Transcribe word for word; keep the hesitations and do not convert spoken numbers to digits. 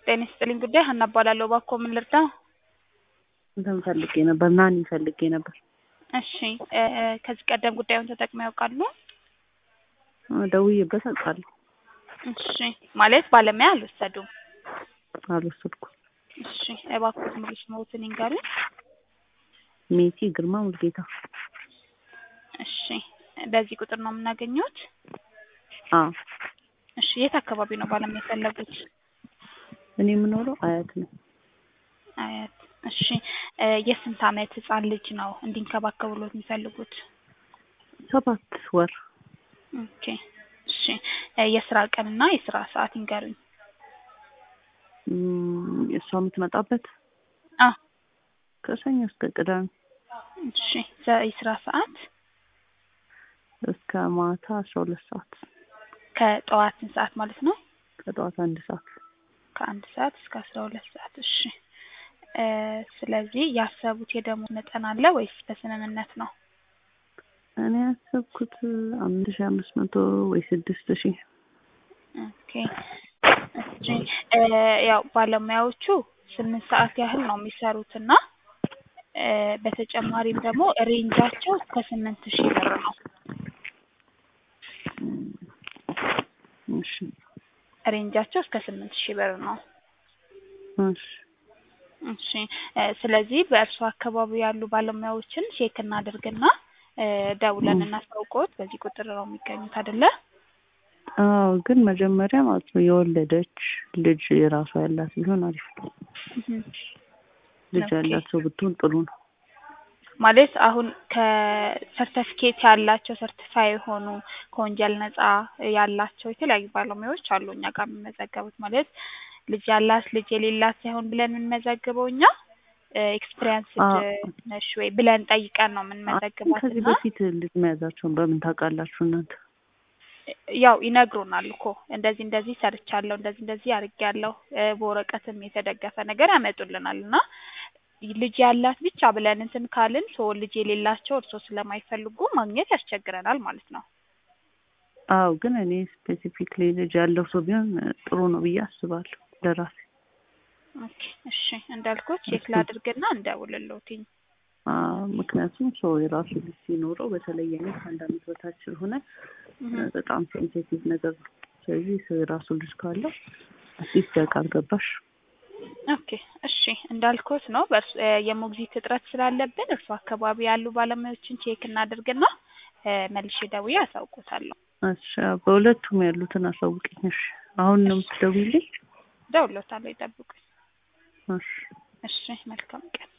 ጤና ይስጥልኝ ጉዳይ ሀና እባላለሁ። እባክዎ ምን ልርዳ? እንትን ፈልጌ ነበር ናኒ ፈልጌ ነበር። እሺ ከዚህ ቀደም ጉዳዩን ተጠቅመው ያውቃሉ? ደውዬበት አውቃለሁ። እሺ ማለት ባለሙያ አልወሰዱም? አልወሰድኩም። እሺ እባክዎ ሙሉ ስምዎትን ይንገሩኝ? ሜቲ ግርማ ሙሉጌታ። እሺ በዚህ ቁጥር ነው የምናገኘዎት? አዎ። እሺ የት አካባቢ ነው ባለሙያ የፈለጉት? እኔ የምኖረው አያት ነው። አያት። እሺ የስንት አመት ህጻን ልጅ ነው እንዲንከባከቡልዎት የሚፈልጉት? ሰባት ወር። ኦኬ እሺ የስራ ቀንና የስራ ሰዓት ይንገሩኝ? እም እሷ የምትመጣበት? አዎ። ከሰኞ እስከ ቅዳሜ። እሺ የስራ ሰዓት? እስከ ማታ አስራ ሁለት ሰዓት። ከጠዋት ስንት ሰዓት ማለት ነው? ከጠዋት አንድ ሰዓት። ከአንድ ሰዓት እስከ አስራ ሁለት ሰዓት። እሺ ስለዚህ ያሰቡት የደሞዝ መጠን አለ ወይስ በስምምነት ነው? እኔ ያሰብኩት አምስት ሺህ አምስት መቶ ወይ ስድስት ሺህ። ኦኬ እሺ ያው ባለሙያዎቹ ስምንት ሰዓት ያህል ነው የሚሰሩትና በተጨማሪም ደግሞ ሬንጃቸው እስከ ስምንት ሺህ ብር ነው። እሺ ሬንጃቸው እስከ ስምንት ሺህ ብር ነው። እሺ እሺ ስለዚህ በእርሱ አካባቢ ያሉ ባለሙያዎችን ቼክ እናድርግና ደውለን እናሳውቅዎት። በዚህ ቁጥር ነው የሚገኙት አይደለ? አዎ ግን መጀመሪያ ማለት ነው የወለደች ልጅ የራሷ ያላት ቢሆን አሪፍ ነው። ልጅ ያላት ሰው ብትሆን ጥሩ ነው። ማለት አሁን ከሰርቲፊኬት ያላቸው ሰርቲፋይ የሆኑ ከወንጀል ነፃ ያላቸው የተለያዩ ባለሙያዎች አሉ እኛ ጋር የሚመዘገቡት። ማለት ልጅ ያላት ልጅ የሌላት ሳይሆን ብለን የምንመዘግበው እኛ ኤክስፒሪየንስድ ነሽ ወይ ብለን ጠይቀን ነው የምንመዘግባት። ከዚህ በፊት ልጅ መያዛቸውን በምን ታውቃላችሁ እናንተ? ያው ይነግሩናል እኮ እንደዚህ እንደዚህ ሰርቻለሁ እንደዚህ እንደዚህ አድርጌያለሁ በወረቀትም የተደገፈ ነገር ያመጡልናል። እና ልጅ ያላት ብቻ ብለን እንትን ካልን ሰው ልጅ የሌላቸው እርሶ ስለማይፈልጉ ማግኘት ያስቸግረናል ማለት ነው። አዎ ግን እኔ ስፔሲፊክሊ ልጅ ያለው ሰው ቢሆን ጥሩ ነው ብዬ አስባለሁ ለራሴ። ኦኬ እሺ እንዳልኩት ቼክ ላድርግና እንደውልልዎትኝ። አዎ ምክንያቱም ሰው የራሱ ልጅ ሲኖረው በተለይ እኔ ከአንድ አመት በታች ስለሆነ በጣም ሴንሲቲቭ ነገር ነው። ስለዚህ ሰው የራሱ ልጅ ካለው አትሊስት ያውቃል። ገባሽ? ኦኬ እሺ እንዳልኩት ነው የሞግዚት እጥረት ስላለብን እርሱ አካባቢ ያሉ ባለሙያዎችን ቼክ እናድርግና መልሼ ደውዬ አሳውቅዎታለሁ። እሺ በሁለቱም ያሉትን አሳውቂኝ። እሺ አሁን ነው የምትደውይልኝ? እደውልልዎታለሁ ይጠብቁኝ። እሺ እሺ መልካም ቀን።